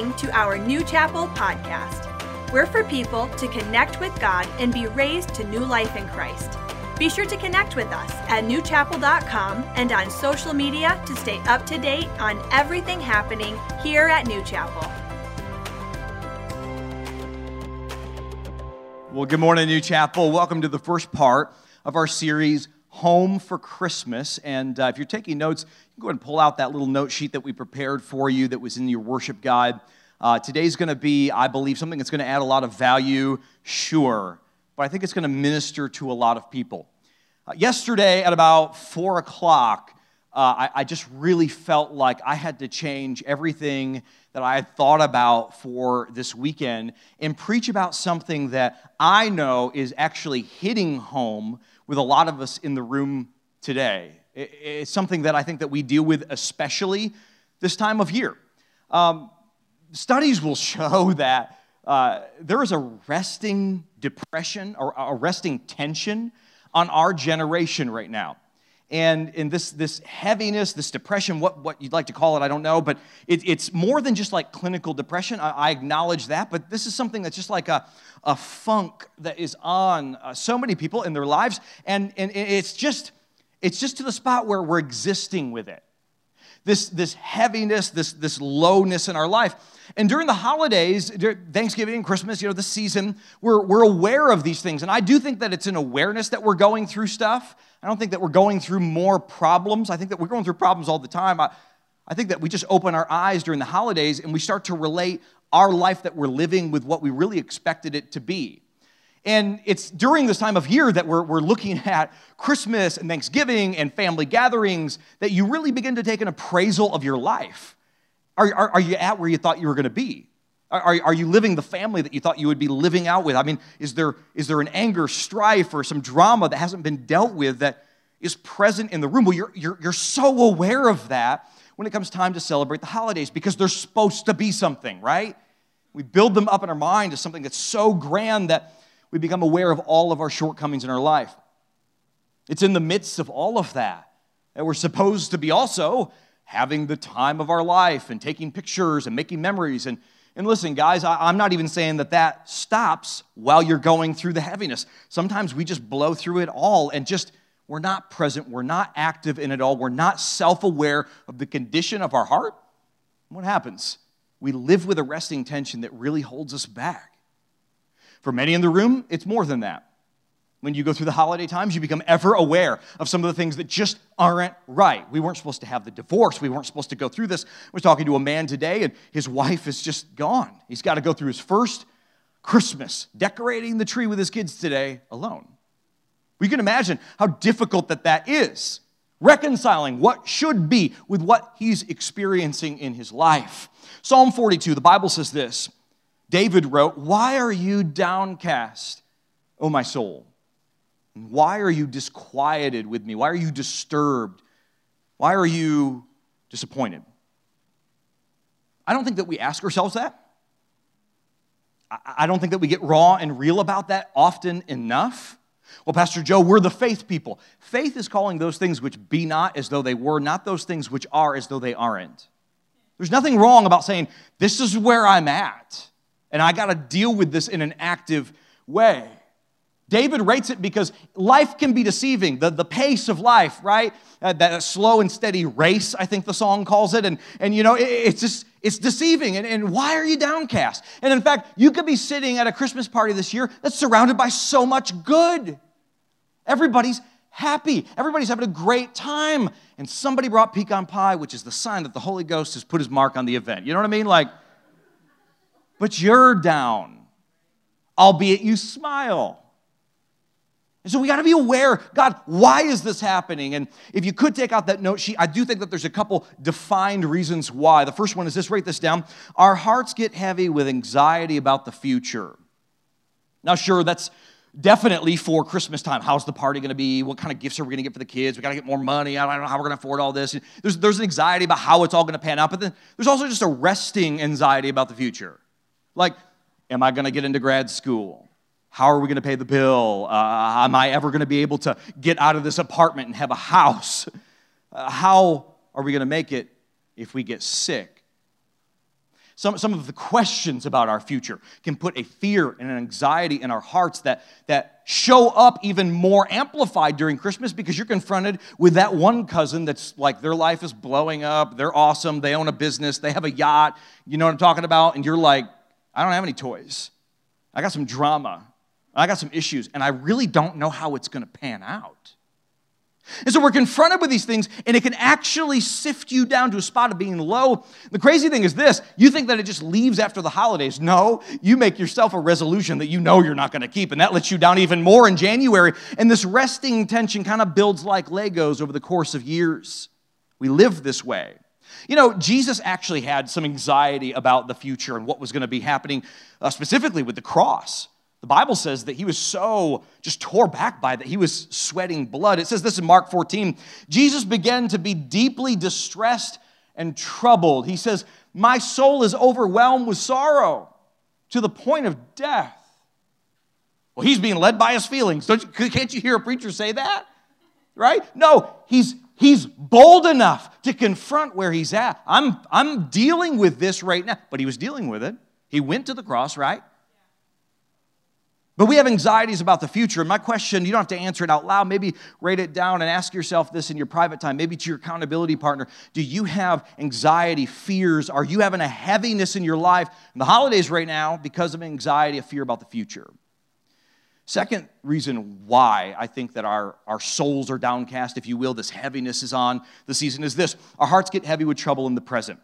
listening to our New Chapel podcast. We're for people to connect with God and be raised to new life in Christ. Be sure to connect with us at newchapel.com and on social media to stay up to date on everything happening here at New Chapel. Well, good morning, New Chapel. Welcome to the first part of our series, Home for Christmas. And if you're taking notes, you can go ahead and pull out that little note sheet that we prepared for you that was in your worship guide. Today's going to be, I believe, something that's going to add a lot of value, sure, but I think it's going to minister to a lot of people. Yesterday at about 4 o'clock, I just really felt like I had to change everything that I had thought about for this weekend and preach about something that I know is actually hitting home with a lot of us in the room today. It's something that I think that we deal with especially this time of year. Studies will show that there is a resting depression or a resting tension on our generation right now. And in this heaviness, this depression, what you'd like to call it, I don't know, but it's more than just like clinical depression. I acknowledge that, but this is something that's just like a funk that is on so many people in their lives, and it's just to the spot where we're existing with it. This heaviness, this lowness in our life. And during the holidays, Thanksgiving and Christmas, this season, we're aware of these things. And I do think that it's an awareness that we're going through stuff. I don't think that we're going through more problems. I think that we're going through problems all the time. I think that we just open our eyes during the holidays and we start to relate our life that we're living with what we really expected it to be. And it's during this time of year that we're looking at Christmas and Thanksgiving and family gatherings that you really begin to take an appraisal of your life. Are you at where you thought you were going to be? Are you living the family that you thought you would be living out with? I mean, is there an anger, strife, or some drama that hasn't been dealt with that is present in the room? Well, you're so aware of that when it comes time to celebrate the holidays because there's supposed to be something, right? We build them up in our mind as something that's so grand that we become aware of all of our shortcomings in our life. It's in the midst of all of that we're supposed to be also having the time of our life and taking pictures and making memories. And listen, guys, I'm not even saying that stops while you're going through the heaviness. Sometimes we just blow through it all and we're not present, we're not active in it all, we're not self-aware of the condition of our heart. What happens? We live with a resting tension that really holds us back. For many in the room, it's more than that. When you go through the holiday times, you become ever aware of some of the things that just aren't right. We weren't supposed to have the divorce. We weren't supposed to go through this. I was talking to a man today, and his wife is just gone. He's got to go through his first Christmas, decorating the tree with his kids today alone. We can imagine how difficult that is, reconciling what should be with what he's experiencing in his life. Psalm 42, the Bible says this. David wrote, "Why are you downcast, O my soul? And why are you disquieted with me? Why are you disturbed? Why are you disappointed?" I don't think that we ask ourselves that. I don't think that we get raw and real about that often enough. Well, Pastor Joe, we're the faith people. Faith is calling those things which be not as though they were, not those things which are as though they aren't. There's nothing wrong about saying, this is where I'm at, and I got to deal with this in an active way. David rates it because life can be deceiving, the pace of life, right? That slow and steady race, I think the song calls it. And it's deceiving. And why are you downcast? And in fact, you could be sitting at a Christmas party this year that's surrounded by so much good. Everybody's happy. Everybody's having a great time. And somebody brought pecan pie, which is the sign that the Holy Ghost has put his mark on the event. You know what I mean? But you're down, albeit you smile. And so we got to be aware, God, why is this happening? And if you could take out that note sheet, I do think that there's a couple defined reasons why. The first one is this, write this down. Our hearts get heavy with anxiety about the future. Now, sure, that's definitely for Christmas time. How's the party going to be? What kind of gifts are we going to get for the kids? We got to get more money. I don't know how we're going to afford all this. There's an anxiety about how it's all going to pan out, but then there's also just a resting anxiety about the future. Like, am I going to get into grad school? How are we going to pay the bill? Am I ever going to be able to get out of this apartment and have a house? How are we going to make it if we get sick? some of the questions about our future can put a fear and an anxiety in our hearts that show up even more amplified during Christmas because you're confronted with that one cousin that's like their life is blowing up, they're awesome, they own a business, they have a yacht, you know what I'm talking about? And you're like, I don't have any toys. I got some drama. I got some issues, and I really don't know how it's going to pan out. And so we're confronted with these things, and it can actually sift you down to a spot of being low. The crazy thing is this, you think that it just leaves after the holidays. No, you make yourself a resolution that you know you're not going to keep, and that lets you down even more in January. And this resting tension kind of builds like Legos over the course of years. We live this way. You know, Jesus actually had some anxiety about the future and what was going to be happening, specifically with the cross. The Bible says that he was so just tore back by that he was sweating blood. It says this in Mark 14. Jesus began to be deeply distressed and troubled. He says, my soul is overwhelmed with sorrow to the point of death. Well, he's being led by his feelings. Can't you hear a preacher say that? Right? No, he's bold enough to confront where he's at. I'm dealing with this right now. But he was dealing with it. He went to the cross, right? But we have anxieties about the future. And my question, you don't have to answer it out loud. Maybe write it down and ask yourself this in your private time. Maybe to your accountability partner. Do you have anxiety, fears? Are you having a heaviness in your life in the holidays right now because of anxiety, a fear about the future? Second reason why I think that our souls are downcast, if you will, this heaviness is on the season is this. Our hearts get heavy with trouble in the present.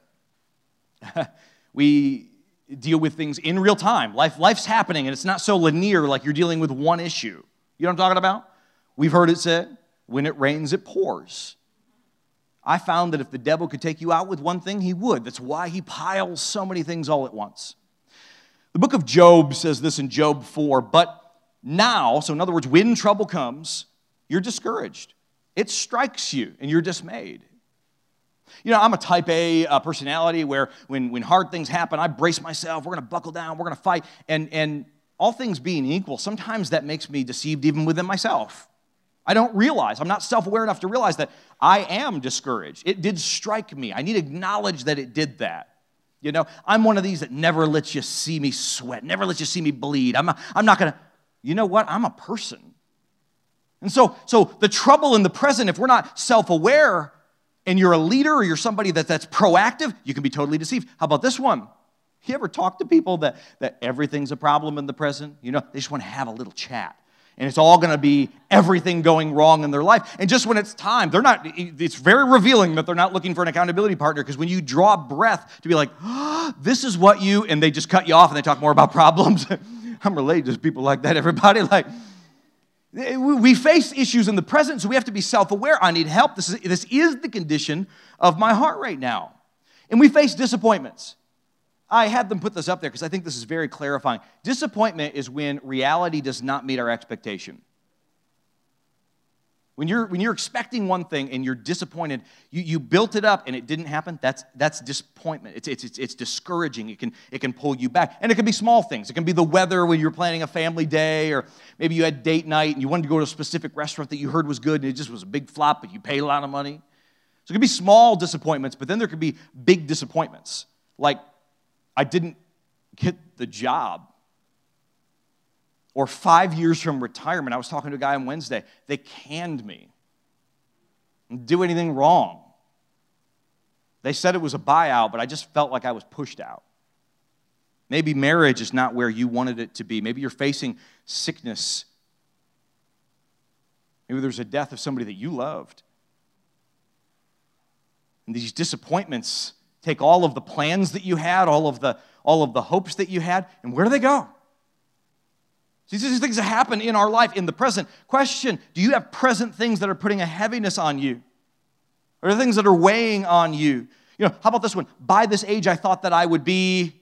We deal with things in real time. Life's happening, and it's not so linear like you're dealing with one issue. You know what I'm talking about? We've heard it said, when it rains, it pours. I found that if the devil could take you out with one thing, he would. That's why he piles so many things all at once. The book of Job says this in Job 4, but now, so in other words, when trouble comes, you're discouraged. It strikes you, and you're dismayed. You know, I'm a type A personality where when hard things happen, I brace myself, we're going to buckle down, we're going to fight. And all things being equal, sometimes that makes me deceived even within myself. I don't realize, I'm not self-aware enough to realize that I am discouraged. It did strike me. I need to acknowledge that it did that. You know, I'm one of these that never lets you see me sweat, never lets you see me bleed. I'm not going to, you know what? I'm a person. And so the trouble in the present, if we're not self-aware, and you're a leader or you're somebody that's proactive, you can be totally deceived. How about this one? You ever talk to people that everything's a problem in the present? You know, they just want to have a little chat. And it's all going to be everything going wrong in their life. And just when it's time, it's very revealing that they're not looking for an accountability partner, because when you draw breath to be like, oh, this is what you, and they just cut you off and they talk more about problems. I'm related to people like that, everybody. Like, we face issues in the present, so we have to be self-aware. I need help. This is the condition of my heart right now. And we face disappointments. I had them put this up there because I think this is very clarifying. Disappointment is when reality does not meet our expectation. When you're expecting one thing and you're disappointed, you built it up and it didn't happen, that's disappointment. It's discouraging. It can pull you back. And it can be small things. It can be the weather when you're planning a family day, or maybe you had date night and you wanted to go to a specific restaurant that you heard was good and it just was a big flop, but you paid a lot of money. So it can be small disappointments, but then there could be big disappointments. Like, I didn't get the job. Or 5 years from retirement, I was talking to a guy on Wednesday. They canned me. Didn't do anything wrong. They said it was a buyout, but I just felt like I was pushed out. Maybe marriage is not where you wanted it to be. Maybe you're facing sickness. Maybe there's a death of somebody that you loved. And these disappointments take all of the plans that you had, all of the hopes that you had, and where do they go? These things that happen in our life, in the present. Question, do you have present things that are putting a heaviness on you? Or are there things that are weighing on you? You know, how about this one? By this age, I thought that I would be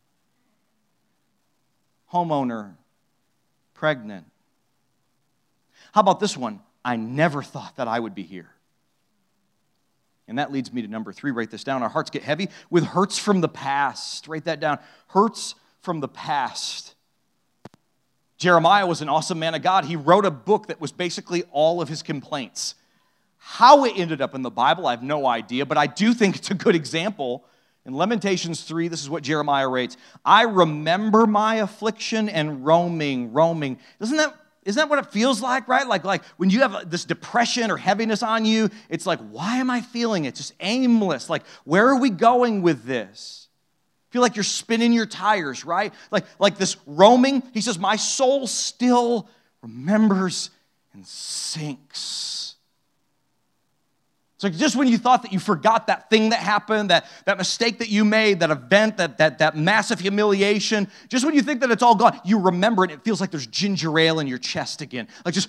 homeowner, pregnant. How about this one? I never thought that I would be here. And that leads me to number 3. Write this down. Our hearts get heavy with hurts from the past. Write that down. Hurts from the past. Jeremiah was an awesome man of God. He wrote a book that was basically all of his complaints. How it ended up in the Bible, I have no idea, but I do think it's a good example In Lamentations 3, this is what Jeremiah writes. I remember my affliction and roaming. Isn't that what it feels like, right? Like when you have this depression or heaviness on you, it's like, why am I feeling it? Just aimless. Like, where are we going with this? Feel like you're spinning your tires, right? Like this roaming. He says, my soul still remembers and sinks. So just when you thought that you forgot that thing that happened, that mistake that you made, that event, that massive humiliation, just when you think that it's all gone, you remember it. It feels like there's ginger ale in your chest again. Like just,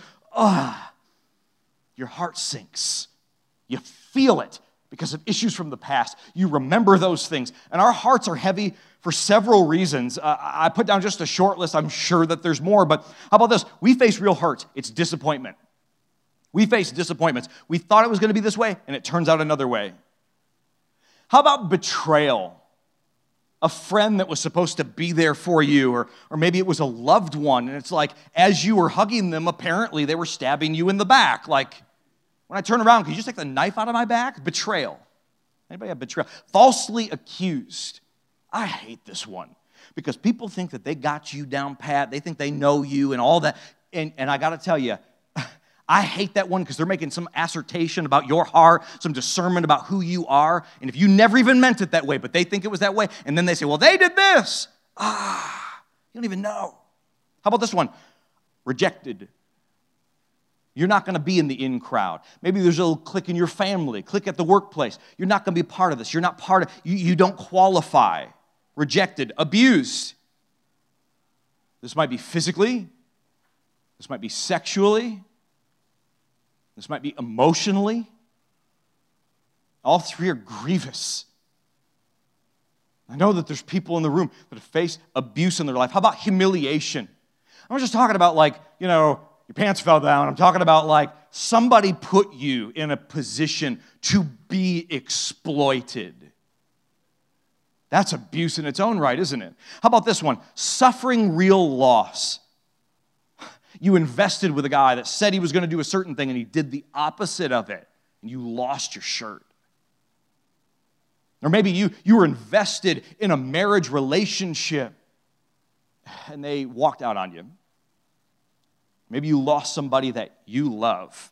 your heart sinks. You feel it because of issues from the past. You remember those things. And our hearts are heavy for several reasons. I put down just a short list. I'm sure that there's more. But how about this? We face real hurt. It's disappointment. We face disappointments. We thought it was going to be this way, and it turns out another way. How about betrayal? A friend that was supposed to be there for you, or maybe it was a loved one, and it's like, as you were hugging them, apparently they were stabbing you in the back. Like, when I turn around, can you just take the knife out of my back? Betrayal. Anybody have betrayal? Falsely accused. I hate this one, because people think that they got you down pat, they think they know you and all that, and I got to tell you, I hate that one because they're making some assertion about your heart, some discernment about who you are. And if you never even meant it that way, but they think it was that way, and then they say, well, they did this. You don't even know. How about this one? Rejected. You're not going to be in the in crowd. Maybe there's a little clique in your family, clique at the workplace. You're not going to be part of this. You're not part of, you don't qualify. Rejected. Abused. This might be physically. This might be sexually. This might be emotionally. All three are grievous. I know that there's people in the room that have faced abuse in their life. How about humiliation? I'm not just talking about your pants fell down. I'm talking about somebody put you in a position to be exploited. That's abuse in its own right, isn't it? How about this one? Suffering real loss. You invested with a guy that said he was going to do a certain thing and he did the opposite of it, and you lost your shirt. Or maybe you were invested in a marriage relationship and they walked out on you. Maybe you lost somebody that you love.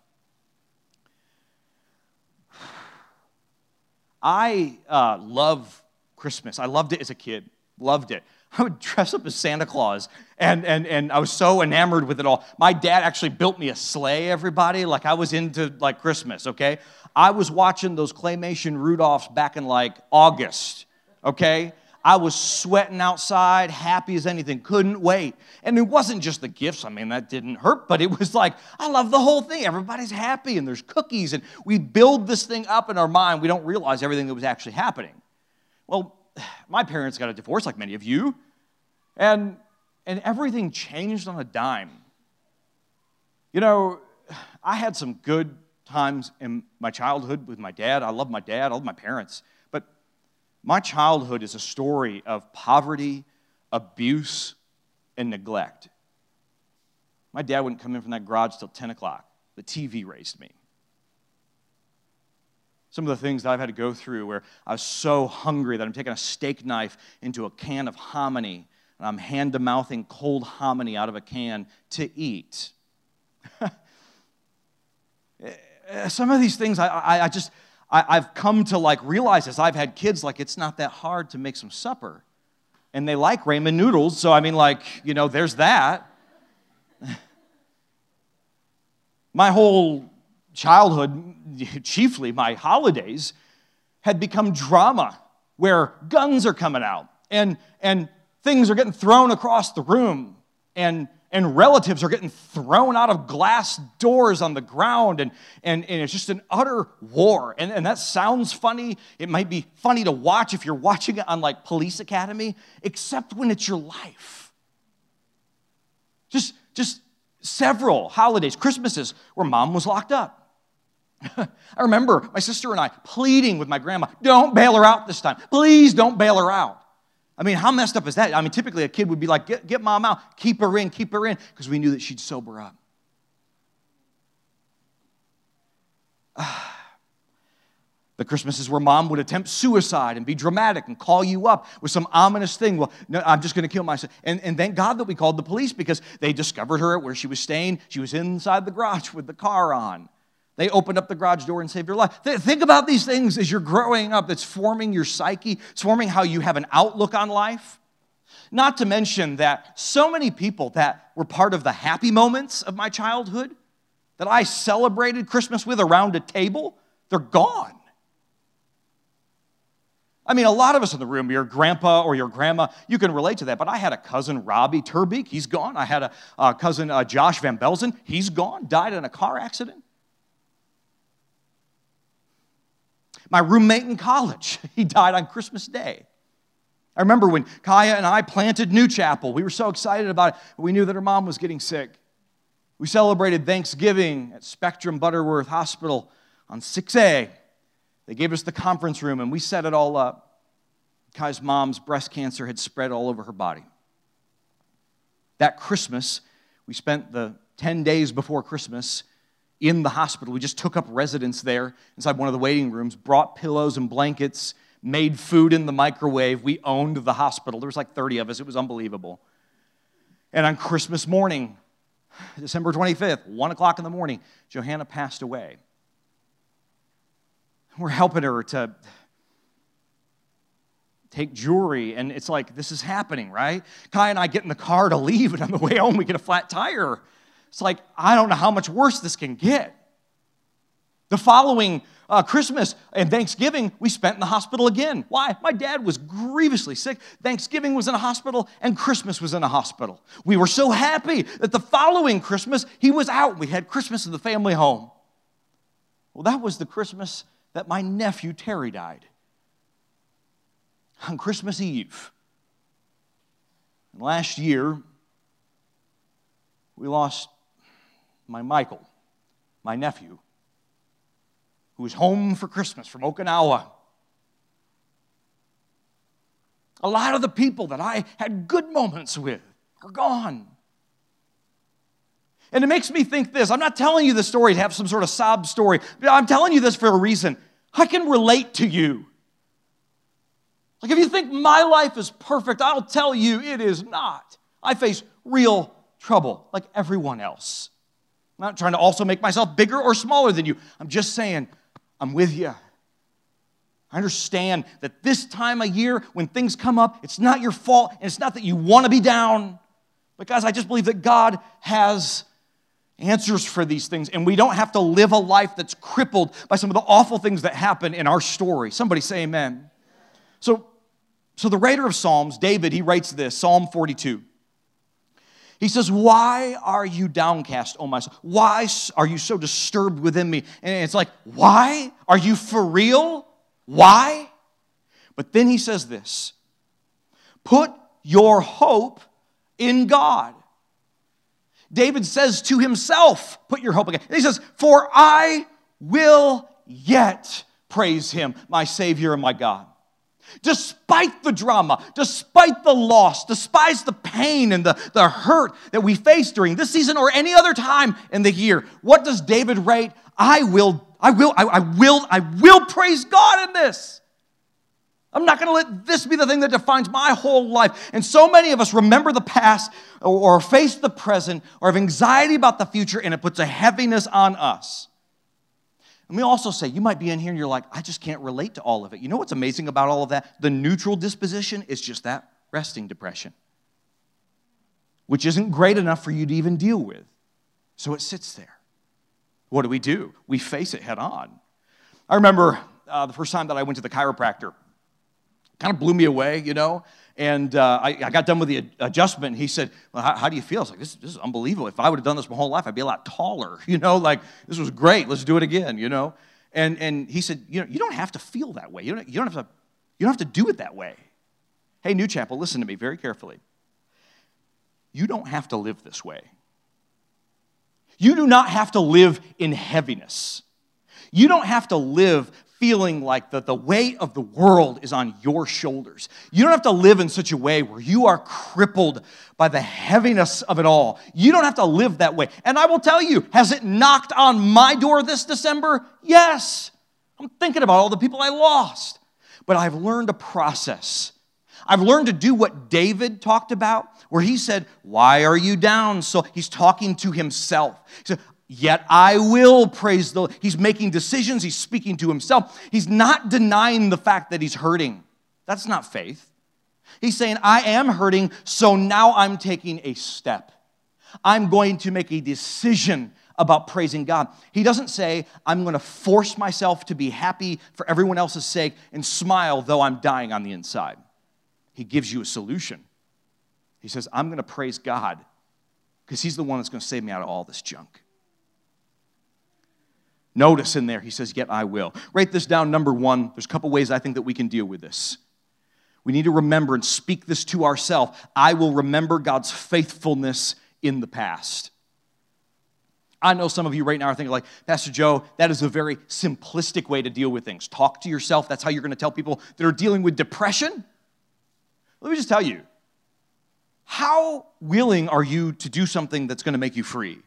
I love Christmas. I loved it as a kid. Loved it. I would dress up as Santa Claus, and I was so enamored with it all. My dad actually built me a sleigh, everybody. I was into, Christmas, okay? I was watching those claymation Rudolphs back in, August, okay? I was sweating outside, happy as anything, couldn't wait. And it wasn't just the gifts. I mean, that didn't hurt, but it was I love the whole thing. Everybody's happy, and there's cookies, and we build this thing up in our mind. We don't realize everything that was actually happening. Well, my parents got a divorce, like many of you, and everything changed on a dime. I had some good times in my childhood with my dad. I love my dad. I love my parents. But my childhood is a story of poverty, abuse, and neglect. My dad wouldn't come in from that garage till 10 o'clock. The TV raised me. Some of the things that I've had to go through where I was so hungry that I'm taking a steak knife into a can of hominy and I'm hand-to-mouthing cold hominy out of a can to eat. Some of these things I've come to realize as I've had kids, it's not that hard to make some supper. And they like ramen noodles, so there's that. My whole childhood, chiefly my holidays, had become drama where guns are coming out and things are getting thrown across the room and relatives are getting thrown out of glass doors on the ground and it's just an utter war. And that sounds funny. It might be funny to watch if you're watching it on Police Academy, except when it's your life. Just several holidays, Christmases, where mom was locked up. I remember my sister and I pleading with my grandma, don't bail her out this time. Please don't bail her out. I mean, how messed up is that? I mean, typically a kid would be like, get mom out, keep her in, because we knew that she'd sober up. The Christmases where mom would attempt suicide and be dramatic and call you up with some ominous thing. Well, no, I'm just going to kill myself. And thank God that we called the police because they discovered her at where she was staying. She was inside the garage with the car on. They opened up the garage door and saved her life. Think about these things as you're growing up. It's forming your psyche. It's forming how you have an outlook on life. Not to mention that so many people that were part of the happy moments of my childhood that I celebrated Christmas with around a table, they're gone. I mean, a lot of us in the room, your grandpa or your grandma, you can relate to that. But I had a cousin, Robbie Turbeek. He's gone. I had a cousin, Josh Van Belzen. He's gone, died in a car accident. My roommate in college, he died on Christmas Day. I remember when Kaya and I planted New Chapel. We were so excited about it. We knew that her mom was getting sick. We celebrated Thanksgiving at Spectrum Butterworth Hospital on 6A. They gave us the conference room, and we set it all up. Kai's mom's breast cancer had spread all over her body. That Christmas, we spent the 10 days before Christmas in the hospital. We just took up residence there inside one of the waiting rooms, brought pillows and blankets, made food in the microwave. We owned the hospital. There was like 30 of us. It was unbelievable. And on Christmas morning, December 25th, 1 o'clock in the morning, Johanna passed away. We're helping her to take jewelry, and it's like, this is happening, right? Kai and I get in the car to leave, and on the way home, we get a flat tire. It's like, I don't know how much worse this can get. The following Christmas and Thanksgiving, we spent in the hospital again. Why? My dad was grievously sick. Thanksgiving was in a hospital, and Christmas was in a hospital. We were so happy that the following Christmas, he was out. We had Christmas in the family home. Well, that was the Christmas that my nephew Terry died. On Christmas Eve. And last year, we lost my Michael, my nephew, who was home for Christmas from Okinawa. A lot of the people that I had good moments with are gone. And it makes me think this. I'm not telling you this story to have some sort of sob story. I'm telling you this for a reason. I can relate to you. Like if you think my life is perfect, I'll tell you it is not. I face real trouble like everyone else. I'm not trying to also make myself bigger or smaller than you. I'm just saying, I'm with you. I understand that this time of year, when things come up, it's not your fault, and it's not that you want to be down. But guys, I just believe that God has answers for these things, and we don't have to live a life that's crippled by some of the awful things that happen in our story. Somebody say amen. So the writer of Psalms, David, he writes this, Psalm 42. He says, why are you downcast, O my soul? Why are you so disturbed within me? And it's like, why? Are you for real? Why? But then he says this, put your hope in God. David says to himself, put your hope in God. He says, for I will yet praise him, my Savior and my God. Despite the drama, despite the loss, despite the pain and the hurt that we face during this season or any other time in the year, what does David write? I will praise God in this. I'm not going to let this be the thing that defines my whole life. And so many of us remember the past or face the present or have anxiety about the future, and it puts a heaviness on us. Let me also say, you might be in here and you're like, I just can't relate to all of it. You know what's amazing about all of that? The neutral disposition is just that, resting depression, which isn't great enough for you to even deal with. So it sits there. What do? We face it head on. I remember the first time that I went to the chiropractor. Kind of blew me away, you know. And I got done with the adjustment. And he said, well, how do you feel? I was like, this is unbelievable. If I would have done this my whole life, I'd be a lot taller, you know. Like, this was great. Let's do it again, you know. And he said, you don't have to feel that way. You don't have to do it that way. Hey, New Chapel, listen to me very carefully. You don't have to live this way. You do not have to live in heaviness. You don't have to live feeling like the weight of the world is on your shoulders. You don't have to live in such a way where you are crippled by the heaviness of it all. You don't have to live that way. And I will tell you, has it knocked on my door this December? Yes. I'm thinking about all the people I lost. But I've learned a process. I've learned to do what David talked about, where he said, why are you down? So he's talking to himself. He said, yet I will praise the Lord. He's making decisions. He's speaking to himself. He's not denying the fact that he's hurting. That's not faith. He's saying, I am hurting, so now I'm taking a step. I'm going to make a decision about praising God. He doesn't say, I'm going to force myself to be happy for everyone else's sake and smile though I'm dying on the inside. He gives you a solution. He says, I'm going to praise God because he's the one that's going to save me out of all this junk. Notice in there, he says, yet I will. Write this down, number one. There's a couple ways I think that we can deal with this. We need to remember and speak this to ourselves. I will remember God's faithfulness in the past. I know some of you right now are thinking like, Pastor Joe, that is a very simplistic way to deal with things. Talk to yourself. That's how you're going to tell people that are dealing with depression. Let me just tell you, how willing are you to do something that's going to make you free?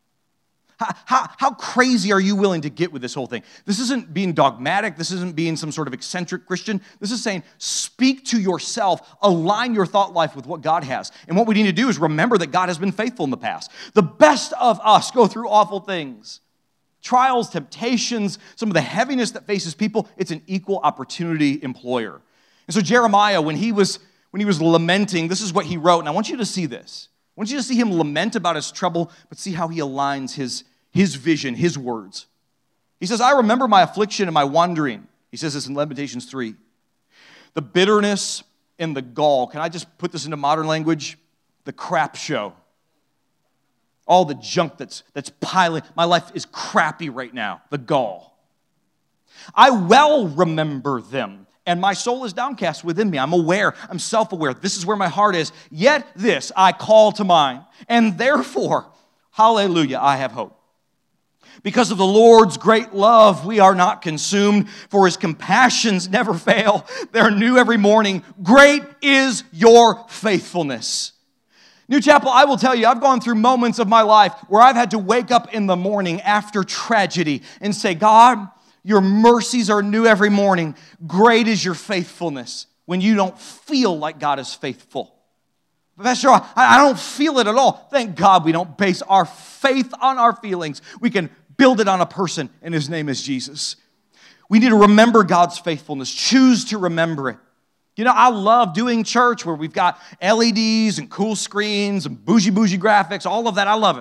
How crazy are you willing to get with this whole thing? This isn't being dogmatic. This isn't being some sort of eccentric Christian. This is saying, speak to yourself, align your thought life with what God has. And what we need to do is remember that God has been faithful in the past. The best of us go through awful things. Trials, temptations, some of the heaviness that faces people, it's an equal opportunity employer. And so Jeremiah, when he was lamenting, this is what he wrote, and I want you to see this. I want you to see him lament about his trouble, but see how he aligns his vision, his words. He says, I remember my affliction and my wandering. He says this in Lamentations 3. The bitterness and the gall. Can I just put this into modern language? The crap show. All the junk that's piling. My life is crappy right now. The gall. I well remember them. And my soul is downcast within me. I'm aware. I'm self-aware. This is where my heart is. Yet this I call to mind. And therefore, hallelujah, I have hope. Because of the Lord's great love, we are not consumed, for his compassions never fail. They're new every morning. Great is your faithfulness. New Chapel, I will tell you, I've gone through moments of my life where I've had to wake up in the morning after tragedy and say, God, your mercies are new every morning. Great is your faithfulness when you don't feel like God is faithful. Pastor, I don't feel it at all. Thank God we don't base our faith on our feelings. We can build it on a person, and his name is Jesus. We need to remember God's faithfulness. Choose to remember it. You know, I love doing church where we've got LEDs and cool screens and bougie graphics, all of that. I love it.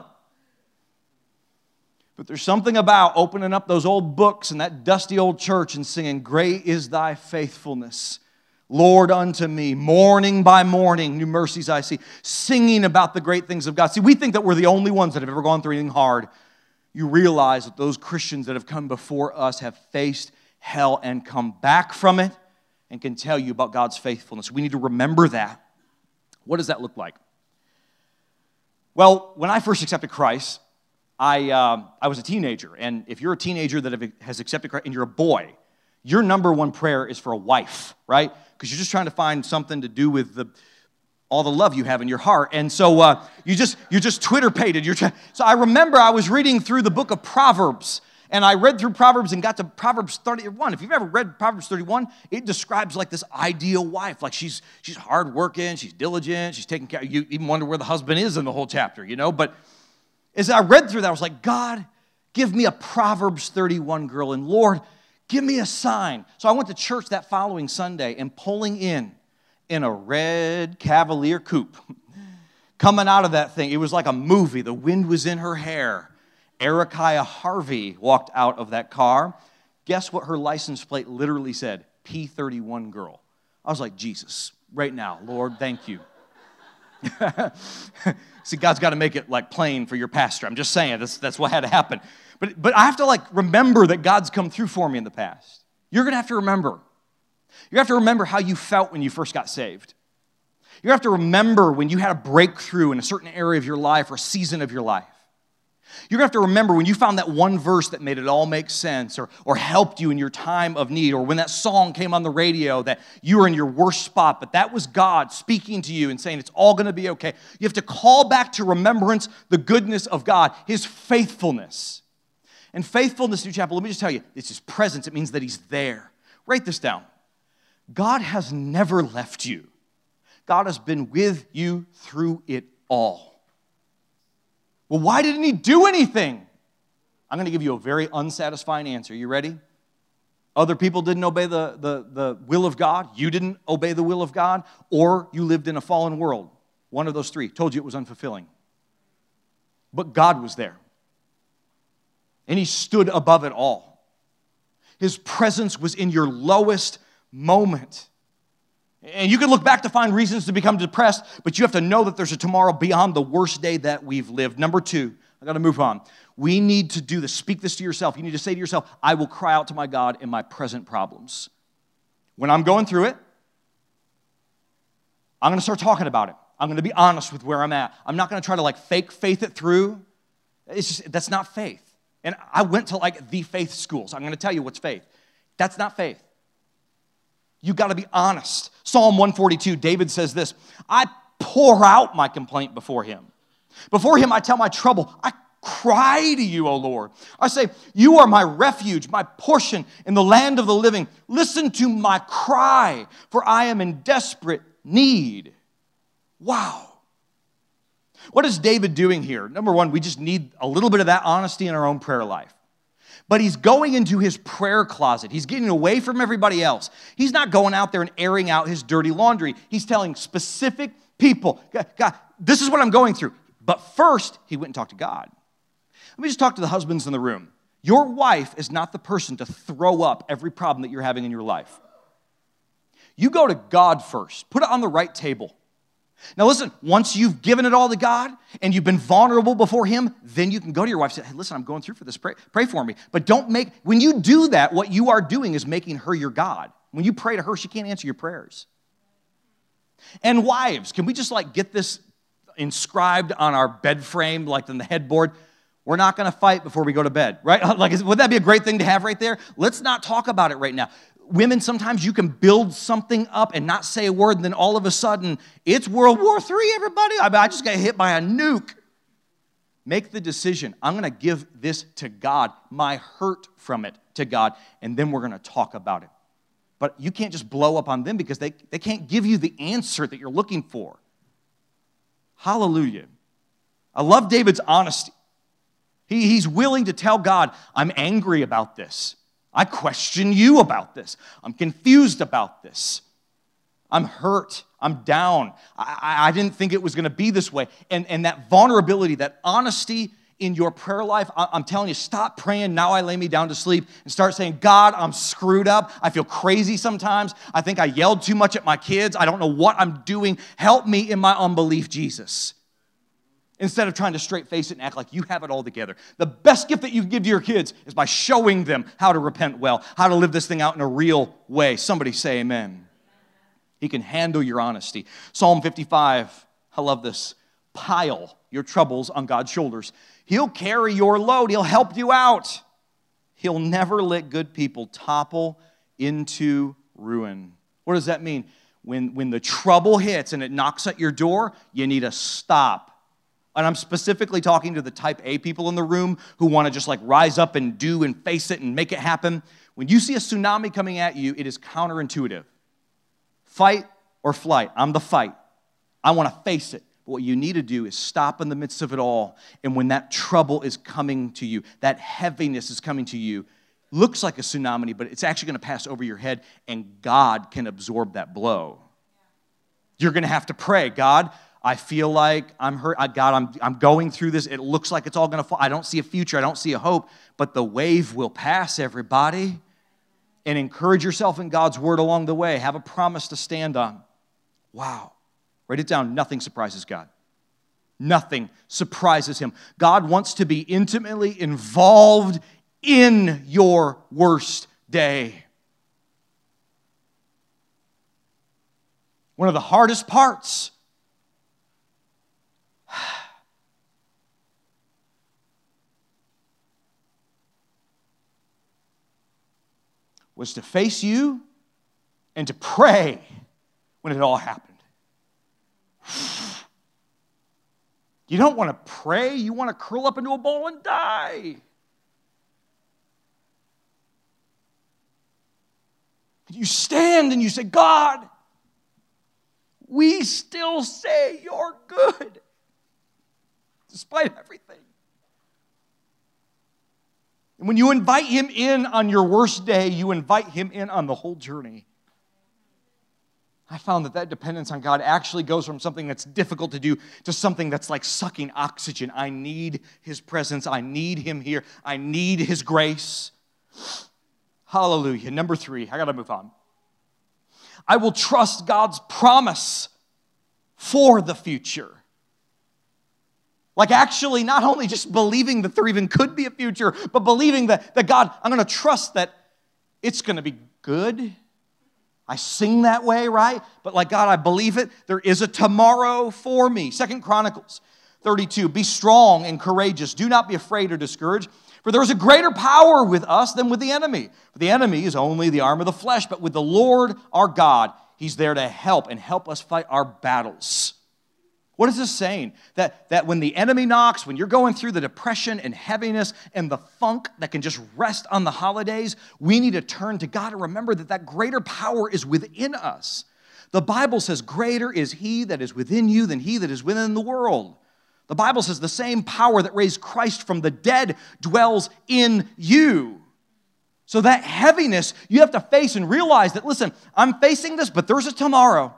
But there's something about opening up those old books in that dusty old church and singing, great is thy faithfulness, Lord, unto me. Morning by morning, new mercies I see. Singing about the great things of God. See, we think that we're the only ones that have ever gone through anything hard. You realize that those Christians that have come before us have faced hell and come back from it and can tell you about God's faithfulness. We need to remember that. What does that look like? Well, when I first accepted Christ, I was a teenager, and if you're a teenager that has accepted Christ and you're a boy, your number one prayer is for a wife, right? Because you're just trying to find something to do with all the love you have in your heart, and so you're just Twitter-pated. So I remember I was reading through the book of Proverbs, and I read through Proverbs and got to Proverbs 31. If you've ever read Proverbs 31, it describes like this ideal wife, like she's hardworking, she's diligent, she's taking care. You even wonder where the husband is in the whole chapter, you know, but as I read through that, I was like, God, give me a Proverbs 31 girl, and Lord, give me a sign. So I went to church that following Sunday, and pulling in a red Cavalier coupe, coming out of that thing, it was like a movie. The wind was in her hair. Erikiah Harvey walked out of that car. Guess what her license plate literally said? P31 girl. I was like, Jesus, right now, Lord, thank you. See, God's got to make it like plain for your pastor. I'm just saying, that's what had to happen. But I have to remember that God's come through for me in the past. You're going to have to remember. You have to remember how you felt when you first got saved. You have to remember when you had a breakthrough in a certain area of your life or season of your life. You're going to have to remember when you found that one verse that made it all make sense or helped you in your time of need, or when that song came on the radio that you were in your worst spot, but that was God speaking to you and saying it's all going to be okay. You have to call back to remembrance the goodness of God, his faithfulness. And faithfulness, New Chapel, let me just tell you, it's His presence. It means that He's there. Write this down. God has never left you. God has been with you through it all. Well, why didn't He do anything? I'm going to give you a very unsatisfying answer. You ready? Other people didn't obey the will of God. You didn't obey the will of God. Or you lived in a fallen world. One of those three. Told you it was unfulfilling. But God was there. And He stood above it all. His presence was in your lowest moment. And you can look back to find reasons to become depressed, but you have to know that there's a tomorrow beyond the worst day that we've lived. Number two, I got to move on. We need to do this. Speak this to yourself. You need to say to yourself, I will cry out to my God in my present problems. When I'm going through it, I'm going to start talking about it. I'm going to be honest with where I'm at. I'm not going to try to fake faith it through. That's not faith. And I went to the faith schools. I'm going to tell you what's faith. That's not faith. You got to be honest. Psalm 142, David says this, I pour out my complaint before Him. Before Him I tell my trouble. I cry to you, O Lord. I say, you are my refuge, my portion in the land of the living. Listen to my cry, for I am in desperate need. Wow. What is David doing here? Number one, we just need a little bit of that honesty in our own prayer life. But he's going into his prayer closet. He's getting away from everybody else. He's not going out there and airing out his dirty laundry. He's telling specific people, God, this is what I'm going through. But first, he went and talked to God. Let me just talk to the husbands in the room. Your wife is not the person to throw up every problem that you're having in your life. You go to God first. Put it on the right table. Now listen, once you've given it all to God and you've been vulnerable before Him, then you can go to your wife and say, hey, listen, I'm going through for this. Pray for me. But when you do that, what you are doing is making her your God. When you pray to her, she can't answer your prayers. And wives, can we just get this inscribed on our bed frame, on the headboard? We're not going to fight before we go to bed, right? Would that be a great thing to have right there? Let's not talk about it right now. Women, sometimes you can build something up and not say a word, and then all of a sudden, it's World War III, everybody. I just got hit by a nuke. Make the decision. I'm going to give this to God, my hurt from it to God, and then we're going to talk about it. But you can't just blow up on them because they can't give you the answer that you're looking for. Hallelujah. I love David's honesty. He's willing to tell God, I'm angry about this. I question you about this. I'm confused about this. I'm hurt. I'm down. I didn't think it was going to be this way. And that vulnerability, that honesty in your prayer life, I'm telling you, stop praying, now I lay me down to sleep, and start saying, God, I'm screwed up. I feel crazy sometimes. I think I yelled too much at my kids. I don't know what I'm doing. Help me in my unbelief, Jesus. Instead of trying to straight face it and act like you have it all together. The best gift that you can give to your kids is by showing them how to repent well, how to live this thing out in a real way. Somebody say amen. He can handle your honesty. Psalm 55, I love this. Pile your troubles on God's shoulders. He'll carry your load. He'll help you out. He'll never let good people topple into ruin. What does that mean? When the trouble hits and it knocks at your door, you need to stop. And I'm specifically talking to the type A people in the room who want to just rise up and do and face it and make it happen. When you see a tsunami coming at you, it is counterintuitive. Fight or flight. I'm the fight. I want to face it. But what you need to do is stop in the midst of it all. And when that trouble is coming to you, that heaviness is coming to you, looks like a tsunami, but it's actually going to pass over your head, and God can absorb that blow. You're going to have to pray, God, I feel like I'm hurt. God, I'm going through this. It looks like it's all going to fall. I don't see a future. I don't see a hope. But the wave will pass, everybody. And encourage yourself in God's word along the way. Have a promise to stand on. Wow. Write it down. Nothing surprises God. Nothing surprises Him. God wants to be intimately involved in your worst day. One of the hardest parts was to face you and to pray when it all happened. You don't want to pray. You want to curl up into a ball and die. You stand and you say, God, we still say you're good, despite everything. And when you invite him in on your worst day, you invite him in on the whole journey. I found that dependence on God actually goes from something that's difficult to do to something that's like sucking oxygen. I need his presence. I need him here. I need his grace. Hallelujah. Number 3, I got to move on. I will trust God's promise for the future. Like actually not only just believing that there even could be a future, but believing that God, I'm going to trust that it's going to be good. I sing that way, right? But like, God, I believe it. There is a tomorrow for me. 2 Chronicles 32, be strong and courageous. Do not be afraid or discouraged, for there is a greater power with us than with the enemy. For the enemy is only the arm of the flesh, but with the Lord our God, he's there to help us fight our battles. What is this saying? That when the enemy knocks, when you're going through the depression and heaviness and the funk that can just rest on the holidays, we need to turn to God and remember that greater power is within us. The Bible says, greater is he that is within you than he that is within the world. The Bible says the same power that raised Christ from the dead dwells in you. So that heaviness you have to face and realize that, listen, I'm facing this, but there's a tomorrow.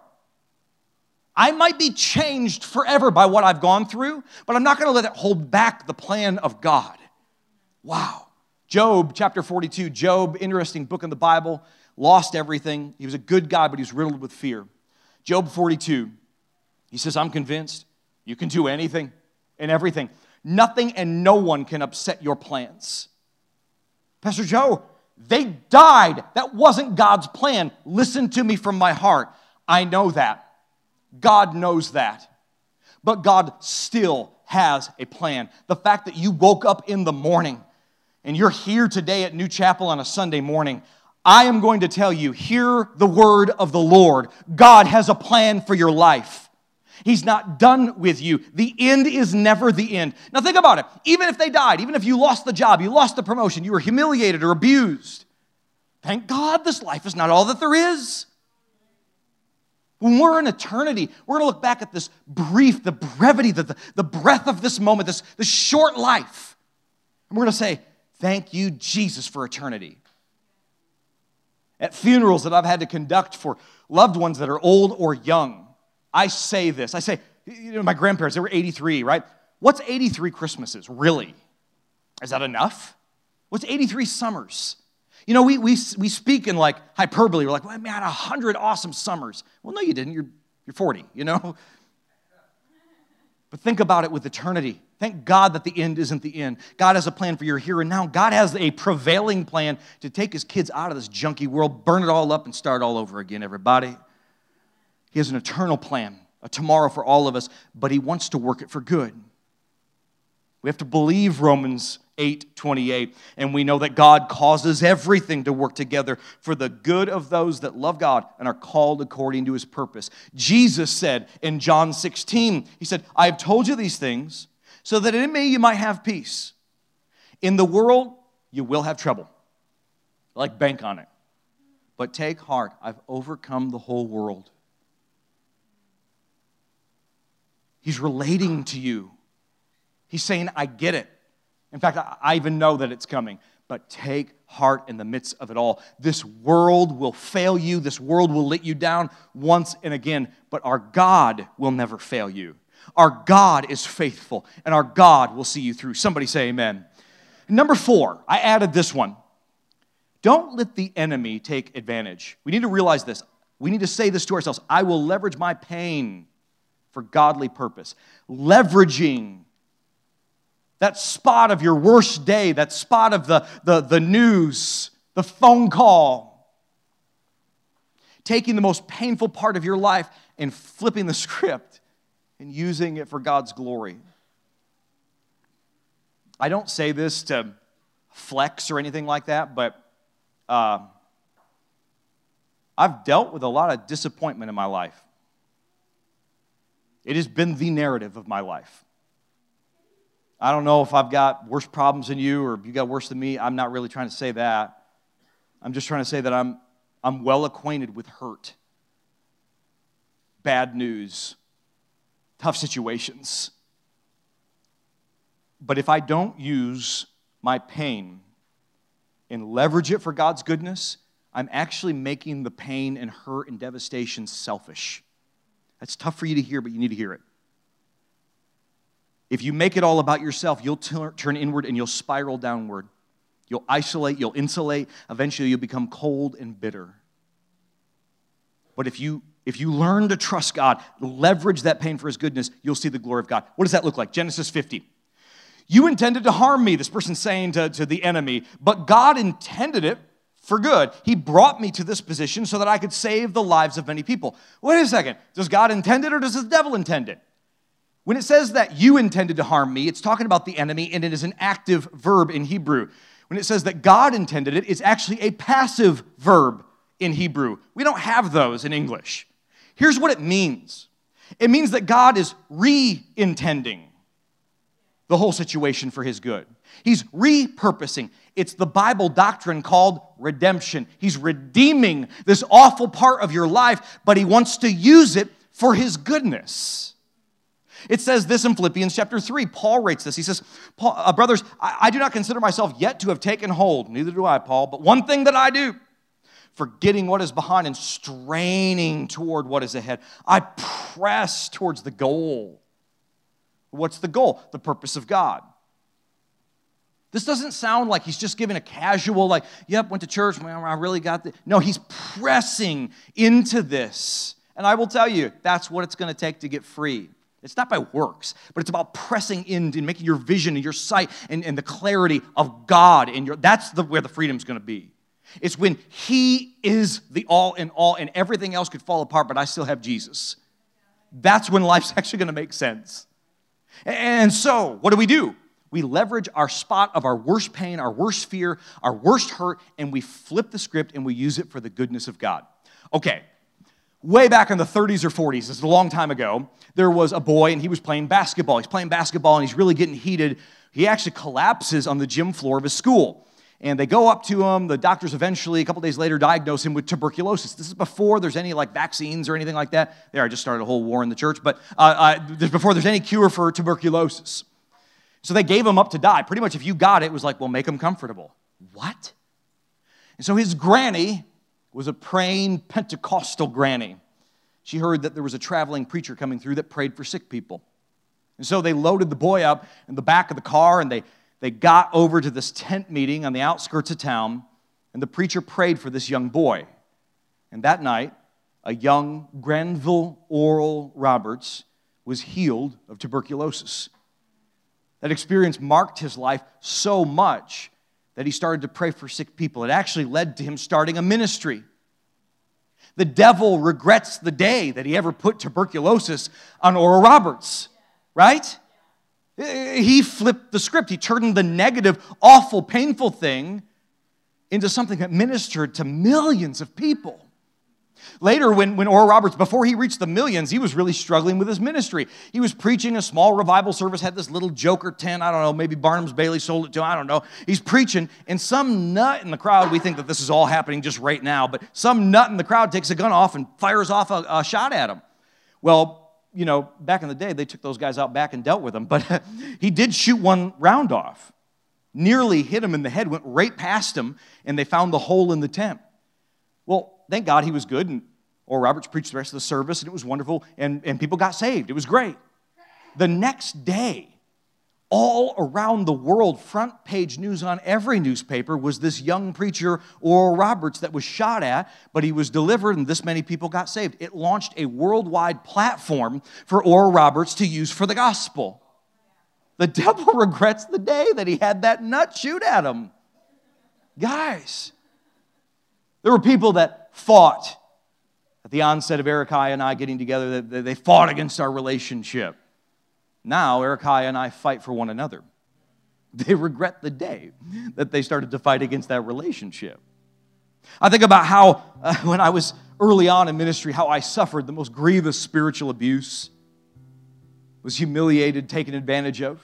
I might be changed forever by what I've gone through, but I'm not going to let it hold back the plan of God. Wow. Job, chapter 42. Job, interesting book in the Bible, lost everything. He was a good guy, but he was riddled with fear. Job 42, he says, I'm convinced you can do anything and everything. Nothing and no one can upset your plans. Pastor Joe, they died. That wasn't God's plan. Listen to me from my heart. I know that. God knows that. But God still has a plan. The fact that you woke up in the morning and you're here today at New Chapel on a Sunday morning, I am going to tell you, hear the word of the Lord. God has a plan for your life. He's not done with you. The end is never the end. Now think about it. Even if they died, even if you lost the job, you lost the promotion, you were humiliated or abused, thank God this life is not all that there is. When we're in eternity, we're going to look back at this the brevity, the breath of this moment, this short life. And we're going to say, thank you, Jesus, for eternity. At funerals that I've had to conduct for loved ones that are old or young, I say this. I say, my grandparents, they were 83, right? What's 83 Christmases, really? Is that enough? What's 83 summers? You know, we speak in like hyperbole. We're like, well, man, I had 100 awesome summers. Well, no, you didn't. You're 40, you know? But think about it with eternity. Thank God that the end isn't the end. God has a plan for your here and now. God has a prevailing plan to take his kids out of this junky world, burn it all up, and start all over again, everybody. He has an eternal plan, a tomorrow for all of us, but he wants to work it for good. We have to believe Romans 8:28, and we know that God causes everything to work together for the good of those that love God and are called according to his purpose. Jesus said in John 16, he said, I have told you these things so that in me you might have peace. In the world, you will have trouble. Like, bank on it. But take heart, I've overcome the whole world. He's relating to you. He's saying, I get it. In fact, I even know that it's coming. But take heart in the midst of it all. This world will fail you. This world will let you down once and again. But our God will never fail you. Our God is faithful. And our God will see you through. Somebody say amen. Number 4, I added this one. Don't let the enemy take advantage. We need to realize this. We need to say this to ourselves. I will leverage my pain for godly purpose. Leveraging that spot of your worst day, that spot of the news, the phone call. Taking the most painful part of your life and flipping the script and using it for God's glory. I don't say this to flex or anything like that, but I've dealt with a lot of disappointment in my life. It has been the narrative of my life. I don't know if I've got worse problems than you or you got worse than me. I'm not really trying to say that. I'm just trying to say that I'm I'm well acquainted with hurt, bad news, tough situations. But if I don't use my pain and leverage it for God's goodness, I'm actually making the pain and hurt and devastation selfish. That's tough for you to hear, but you need to hear it. If you make it all about yourself, you'll turn inward and you'll spiral downward. You'll isolate, you'll insulate. Eventually, you'll become cold and bitter. But if you learn to trust God, leverage that pain for His goodness, you'll see the glory of God. What does that look like? Genesis 50. You intended to harm me, this person's saying to the enemy, but God intended it for good. He brought me to this position so that I could save the lives of many people. Wait a second. Does God intend it or does the devil intend it? When it says that you intended to harm me, it's talking about the enemy, and it is an active verb in Hebrew. When it says that God intended it, it's actually a passive verb in Hebrew. We don't have those in English. Here's what it means. It means that God is re-intending the whole situation for His good. He's repurposing. It's the Bible doctrine called redemption. He's redeeming this awful part of your life, but He wants to use it for His goodness. It says this in Philippians chapter 3. Paul writes this. He says, brothers, I do not consider myself yet to have taken hold. Neither do I, Paul. But one thing that I do, forgetting what is behind and straining toward what is ahead, I press towards the goal. What's the goal? The purpose of God. This doesn't sound like he's just giving a casual, like, yep, went to church, well, I really got this. No, he's pressing into this. And I will tell you, that's what it's going to take to get free. It's not by works, but it's about pressing in and making your vision and your sight and the clarity of God. That's where the freedom's going to be. It's when He is the all in all and everything else could fall apart, but I still have Jesus. That's when life's actually going to make sense. And so, what do? We leverage our spot of our worst pain, our worst fear, our worst hurt, and we flip the script and we use it for the goodness of God. Okay. Way back in the 30s or 40s, this is a long time ago, there was a boy and he was playing basketball. He's playing basketball and he's really getting heated. He actually collapses on the gym floor of his school. And they go up to him. The doctors eventually, a couple days later, diagnose him with tuberculosis. This is before there's any vaccines or anything like that. There, I just started a whole war in the church. But before there's any cure for tuberculosis. So they gave him up to die. Pretty much if you got it, it was like, well, make him comfortable. What? And so his granny was a praying Pentecostal granny. She heard that there was a traveling preacher coming through that prayed for sick people. And so they loaded the boy up in the back of the car, and they got over to this tent meeting on the outskirts of town, and the preacher prayed for this young boy. And that night, a young Granville Oral Roberts was healed of tuberculosis. That experience marked his life so much that he started to pray for sick people. It actually led to him starting a ministry. The devil regrets the day that he ever put tuberculosis on Oral Roberts, right? He flipped the script. He turned the negative, awful, painful thing into something that ministered to millions of people. Later, when Oral Roberts, before he reached the millions, he was really struggling with his ministry. He was preaching a small revival service, had this little joker tent, I don't know, maybe Barnum's Bailey sold it to him, I don't know. He's preaching, and some nut in the crowd, we think that this is all happening just right now, but some nut in the crowd takes a gun off and fires off a shot at him. Well, you know, back in the day, they took those guys out back and dealt with them, but he did shoot one round off. Nearly hit him in the head, went right past him, and they found the hole in the tent. Well, thank God he was good, and Oral Roberts preached the rest of the service, and it was wonderful, and people got saved. It was great. The next day, all around the world, front page news on every newspaper was this young preacher, Oral Roberts, that was shot at, but he was delivered, and this many people got saved. It launched a worldwide platform for Oral Roberts to use for the gospel. The devil regrets the day that he had that nut shoot at him. Guys, there were people that fought at the onset of Erikai and I getting together. They fought against our relationship. Now, Erikai and I fight for one another. They regret the day that they started to fight against that relationship. I think about how, when I was early on in ministry, how I suffered the most grievous spiritual abuse, was humiliated, taken advantage of.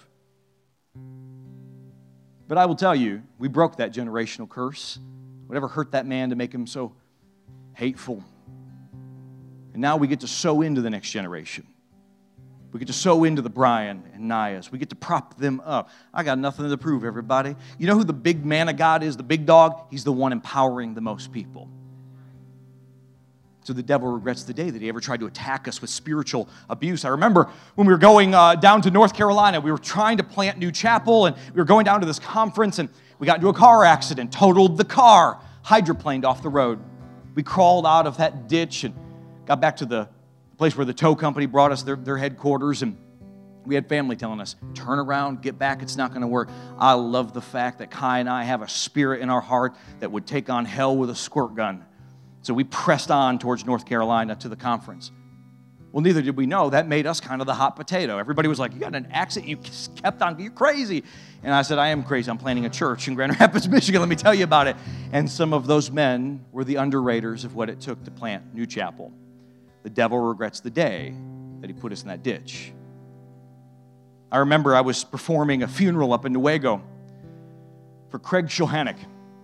But I will tell you, we broke that generational curse. Whatever hurt that man to make him so hateful. And now we get to sow into the next generation. We get to sow into the Brian and Nias. We get to prop them up. I got nothing to prove, everybody. You know who the big man of God is, the big dog? He's the one empowering the most people. So the devil regrets the day that he ever tried to attack us with spiritual abuse. I remember when we were going down to North Carolina, we were trying to plant New Chapel, and we were going down to this conference, and we got into a car accident, totaled the car, hydroplaned off the road. We crawled out of that ditch and got back to the place where the tow company brought us their headquarters, and we had family telling us, turn around, get back, it's not going to work. I love the fact that Kai and I have a spirit in our heart that would take on hell with a squirt gun. So we pressed on towards North Carolina to the conference. Well, neither did we know. That made us kind of the hot potato. Everybody was like, you got an accident? You kept on, you're crazy. And I said, I am crazy. I'm planning a church in Grand Rapids, Michigan. Let me tell you about it. And some of those men were the underraters of what it took to plant New Chapel. The devil regrets the day that he put us in that ditch. I remember I was performing a funeral up in Newaygo for Craig Shohanek.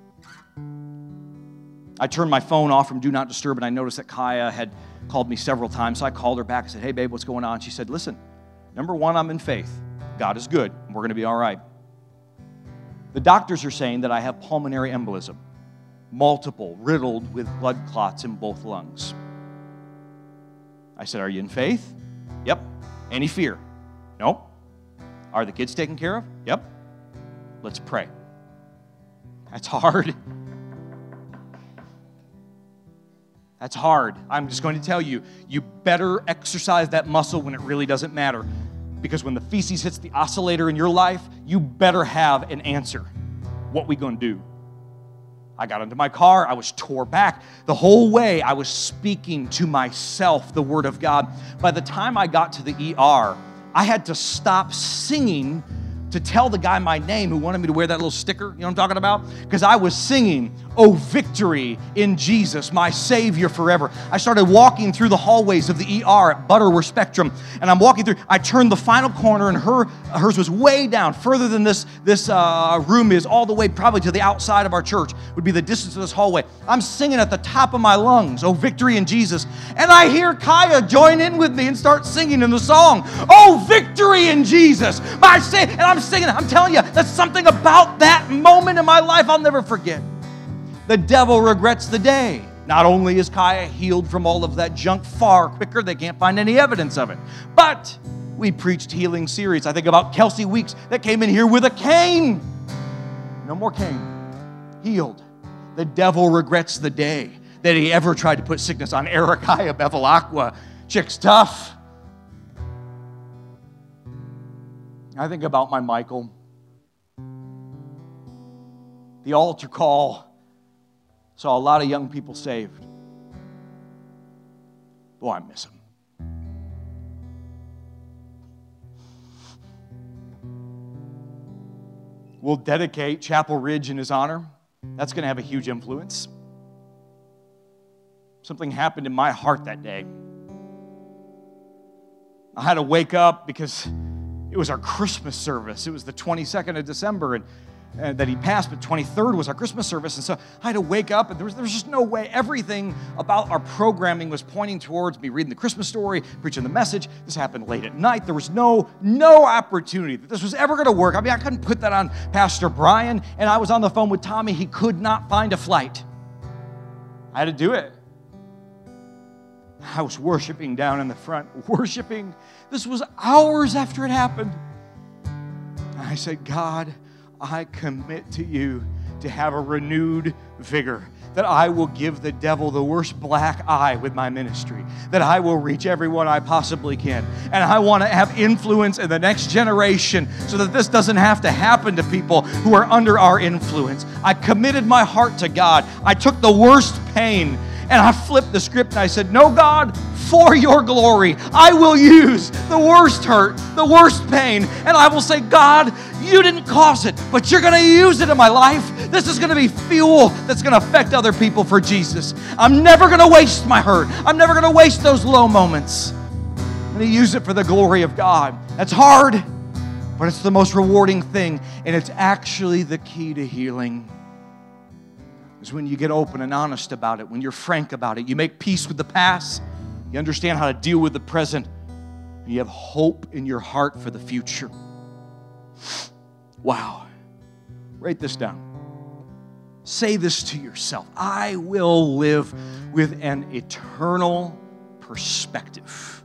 I turned my phone off from Do Not Disturb, and I noticed that Kaya had called me several times. So I called her back. I said, hey, babe, what's going on? She said, listen, number one, I'm in faith. God is good, and we're going to be all right. The doctors are saying that I have pulmonary embolism, multiple, riddled with blood clots in both lungs. I said, are you in faith? Yep. Any fear? Nope. Are the kids taken care of? Yep. Let's pray. That's hard. That's hard. I'm just going to tell you, you better exercise that muscle when it really doesn't matter. Because when the feces hits the oscillator in your life, you better have an answer. What we going to do? I got into my car. I was tore back. The whole way I was speaking to myself the Word of God. By the time I got to the ER, I had to stop singing to tell the guy my name who wanted me to wear that little sticker, you know what I'm talking about? Because I was singing, "Oh, victory in Jesus, my Savior forever." I started walking through the hallways of the ER at Butterworth Spectrum, and I'm walking through. I turned the final corner, and hers was way down, further than this room is, all the way probably to the outside of our church, would be the distance of this hallway. I'm singing at the top of my lungs, "Oh, victory in Jesus." And I hear Kaya join in with me and start singing in the song, "Oh, victory in Jesus, my Savior." And I'm singing. I'm telling you, there's something about that moment in my life I'll never forget. The devil regrets the day. Not only is Kaya healed from all of that junk far quicker, they can't find any evidence of it, but we preached healing series. I think about Kelsey Weeks that came in here with a cane. No more cane. Healed. The devil regrets the day that he ever tried to put sickness on Erikiah Bevilacqua. Chick's tough. I think about my Michael. The altar call saw a lot of young people saved. Boy, I miss him. We'll dedicate Chapel Ridge in his honor. That's going to have a huge influence. Something happened in my heart that day. I had to wake up because it was our Christmas service. It was the 22nd of December, and that he passed, but 23rd was our Christmas service. And so I had to wake up, and there was just no way. Everything about our programming was pointing towards me reading the Christmas story, preaching the message. This happened late at night. There was no opportunity that this was ever going to work. I mean, I couldn't put that on Pastor Brian, and I was on the phone with Tommy. He could not find a flight. I had to do it. I was worshiping down in the front, worshiping. This was hours after it happened. I said, God, I commit to you to have a renewed vigor, that I will give the devil the worst black eye with my ministry, that I will reach everyone I possibly can. And I want to have influence in the next generation so that this doesn't have to happen to people who are under our influence. I committed my heart to God. I took the worst pain and I flipped the script and I said, no, God, for your glory, I will use the worst hurt, the worst pain, and I will say, God, you didn't cause it, but you're going to use it in my life. This is going to be fuel that's going to affect other people for Jesus. I'm never going to waste my hurt. I'm never going to waste those low moments. I'm going to use it for the glory of God. That's hard, but it's the most rewarding thing, and it's actually the key to healing. is when you get open and honest about it, when you're frank about it. You make peace with the past. You understand how to deal with the present. And you have hope in your heart for the future. Wow. Write this down. Say this to yourself. I will live with an eternal perspective.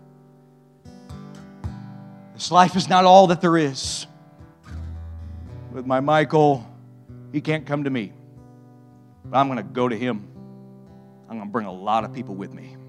This life is not all that there is. With my Michael, he can't come to me. But I'm going to go to him. I'm going to bring a lot of people with me.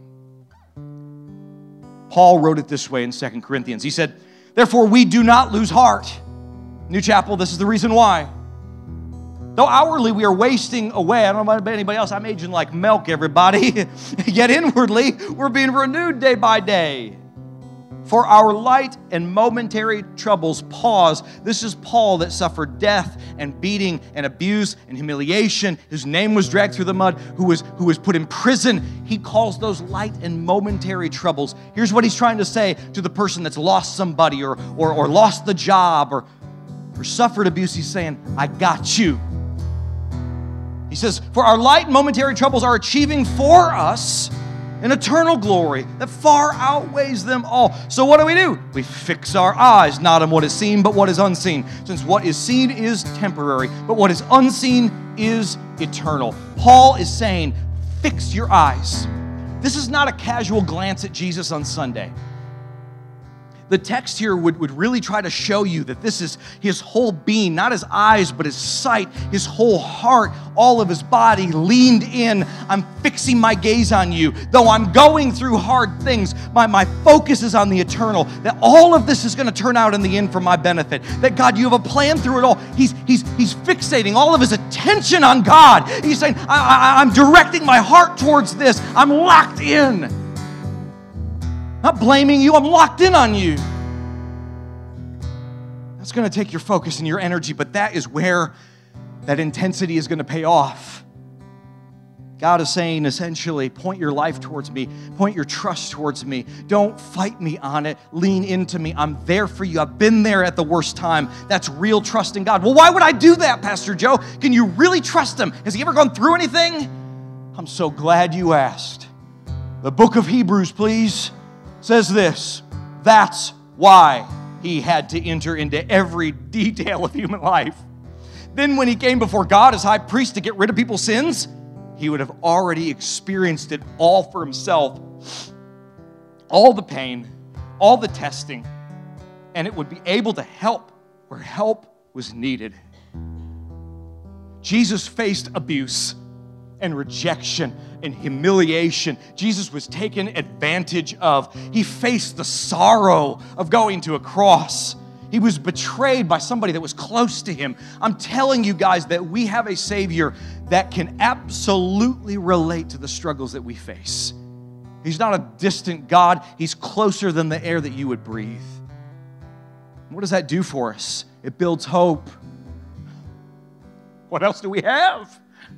Paul wrote it this way in 2 Corinthians. He said, therefore we do not lose heart. New Chapel, this is the reason why. Though outwardly we are wasting away, I don't know about anybody else, I'm aging like milk, everybody. Yet inwardly we're being renewed day by day. For our light and momentary troubles pause. This is Paul that suffered death and beating and abuse and humiliation. His name was dragged through the mud, who was put in prison. He calls those light and momentary troubles. Here's what he's trying to say to the person that's lost somebody or lost the job or suffered abuse. He's saying, I got you. He says, for our light and momentary troubles are achieving for us an eternal glory that far outweighs them all. So what do? We fix our eyes, not on what is seen, but what is unseen. Since what is seen is temporary, but what is unseen is eternal. Paul is saying, fix your eyes. This is not a casual glance at Jesus on Sunday. The text here would really try to show you that this is his whole being, not his eyes, but his sight, his whole heart, all of his body leaned in. I'm fixing my gaze on you. Though I'm going through hard things, my focus is on the eternal, that all of this is going to turn out in the end for my benefit. That God, you have a plan through it all. He's fixating all of his attention on God. He's saying, I'm directing my heart towards this. I'm locked in. Not blaming you, I'm locked in on you. That's going to take your focus and your energy, but that is where that intensity is going to pay off. God is saying, essentially, point your life towards me. Point your trust towards me. Don't fight me on it. Lean into me. I'm there for you. I've been there at the worst time. That's real trust in God. Well, why would I do that, Pastor Joe? Can you really trust him? Has he ever gone through anything? I'm so glad you asked. The book of Hebrews, please, says this. That's why he had to enter into every detail of human life. Then when he came before God as high priest to get rid of people's sins, he would have already experienced it all for himself. All the pain, all the testing, and it would be able to help where help was needed. Jesus faced abuse and rejection and humiliation. Jesus was taken advantage of. He faced the sorrow of going to a cross. He was betrayed by somebody that was close to him. I'm telling you guys that we have a Savior that can absolutely relate to the struggles that we face. He's not a distant God. He's closer than the air that you would breathe. What does that do for us? It builds hope. What else do we have?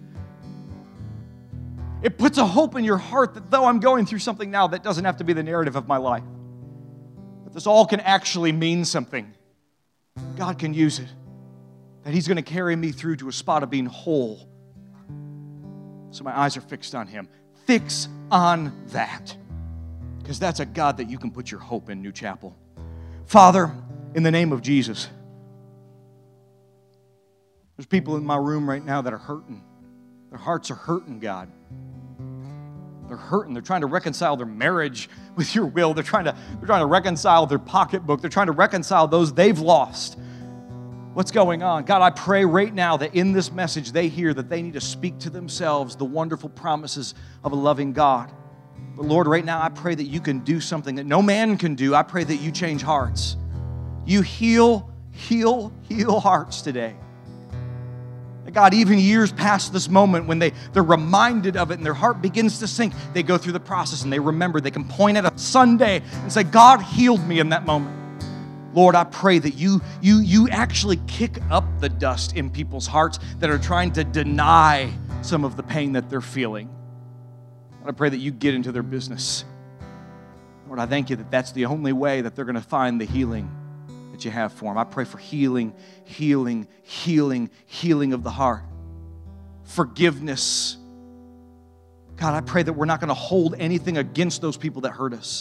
It puts a hope in your heart that though I'm going through something now, that doesn't have to be the narrative of my life. That this all can actually mean something. God can use it. That he's going to carry me through to a spot of being whole. So my eyes are fixed on him. Fix on that. Because that's a God that you can put your hope in, New Chapel. Father, in the name of Jesus, there's people in my room right now that are hurting. Their hearts are hurting, God. They're hurting. They're trying to reconcile their marriage with your will. They're trying to reconcile their pocketbook. They're trying to reconcile those they've lost. What's going on? God, I pray right now that in this message they hear that they need to speak to themselves the wonderful promises of a loving God. But Lord, right now I pray that you can do something that no man can do. I pray that you change hearts. You heal hearts today. God, even years past this moment when they're reminded of it and their heart begins to sink, they go through the process and they remember. They can point at a Sunday and say, God healed me in that moment. Lord, I pray that you actually kick up the dust in people's hearts that are trying to deny some of the pain that they're feeling. Lord, I pray that you get into their business. Lord, I thank you that that's the only way that they're going to find the healing that you have for them. I pray for healing of the heart. forgiveness. God, I pray that we're not going to hold anything against those people that hurt us.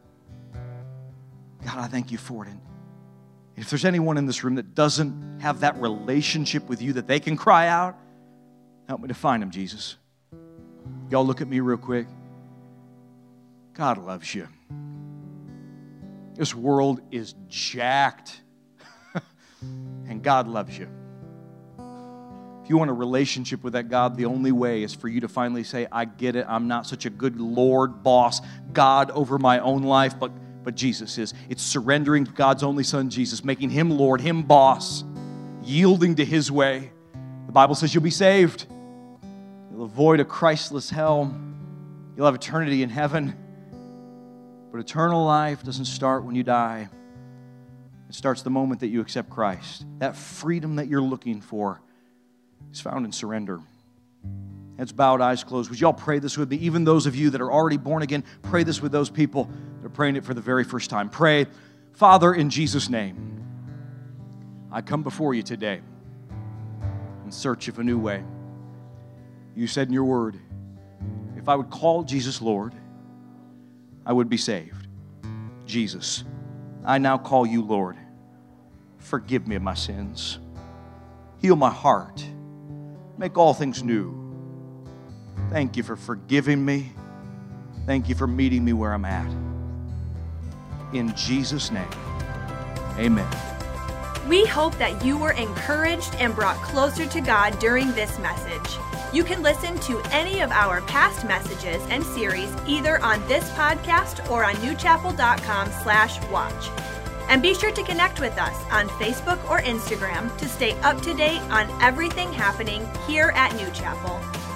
God, I thank you for it. And if there's anyone in this room that doesn't have that relationship with you that they can cry out, help me to find them, Jesus. Y'all look at me real quick. God loves you. This world is jacked, and God loves you. If you want a relationship with that God, the only way is for you to finally say, I get it. I'm not such a good Lord, boss, God over my own life, but Jesus is. It's surrendering to God's only Son, Jesus, making Him Lord, Him boss, yielding to His way. The Bible says you'll be saved. You'll avoid a Christless hell. You'll have eternity in heaven. But eternal life doesn't start when you die. It starts the moment that you accept Christ. That freedom that you're looking for is found in surrender. Heads bowed, eyes closed. Would you all pray this with me? Even those of you that are already born again, pray this with those people that are praying it for the very first time. Pray, Father, in Jesus' name, I come before you today in search of a new way. You said in your word, if I would call Jesus Lord, I would be saved. Jesus, I now call you Lord. Forgive me of my sins. Heal my heart. Make all things new. Thank you for forgiving me. Thank you for meeting me where I'm at. In Jesus' name, amen. We hope that you were encouraged and brought closer to God during this message. You can listen to any of our past messages and series either on this podcast or on newchapel.com/watch. And be sure to connect with us on Facebook or Instagram to stay up to date on everything happening here at New Chapel.